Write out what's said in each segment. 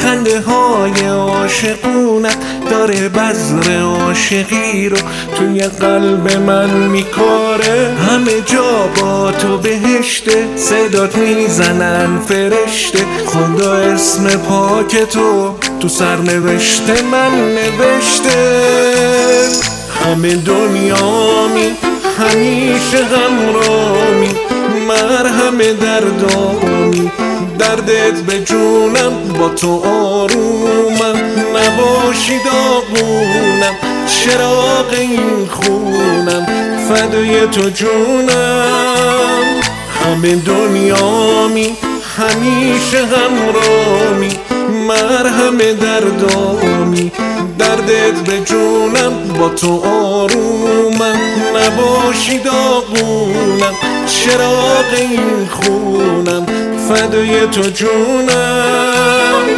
خنده های عاشقونت داره بذر عاشقی رو توی قلب من میکاره. همه جا با تو بهشته، صدات میزنن فرشته، خدا اسم پاک تو سرنوشته من نوشته. همه دنیامی همیشه غمرامی، مرهم دردامی، دردت به جونم با تو آرومم. نباشی داغونم، چراغ این خونم، فدای تو جونم. همه دنیامی همیشه غمرامی، مرهم دردامی، دردت به جونم با تو آرومم. نباشی داغونم، چراغ این خونم، فدای تو جونم.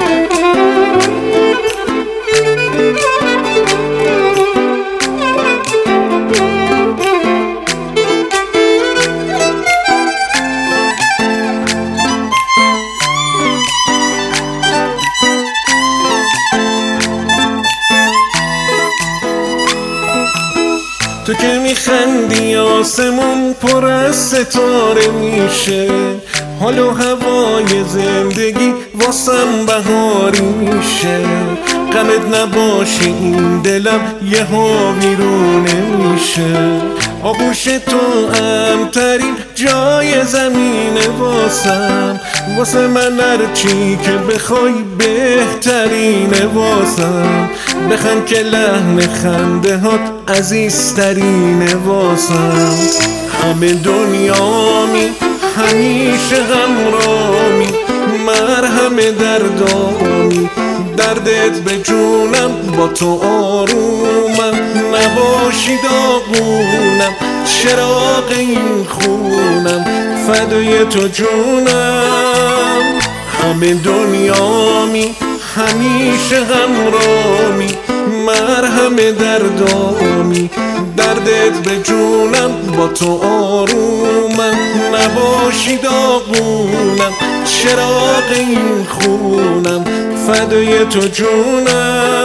تو که میخندی آسمون پر از ستاره میشه، حال و هوای زندگی واسم بهاری میشه. غمت نباشه این دلم یه ها ویرونه میشه. آغوش تو امترین جای زمینه واسه من، هرچی که بخوای بهترینه واسم. بخند که لحن خنده هات عزیزترینه واسم. همه دنیامی همیشه غمرامی، مرهم دردامی، دردت به جونم با تو آرومم. نباشی داغونم، چراغ این خونم، فدای تو جونم. همه دنیامی همیشه غمرامی، مرهم دردامی، دردت به جونم با تو آرومم. نباشی داغونم، چراغ این خونم، فدای تو جونم.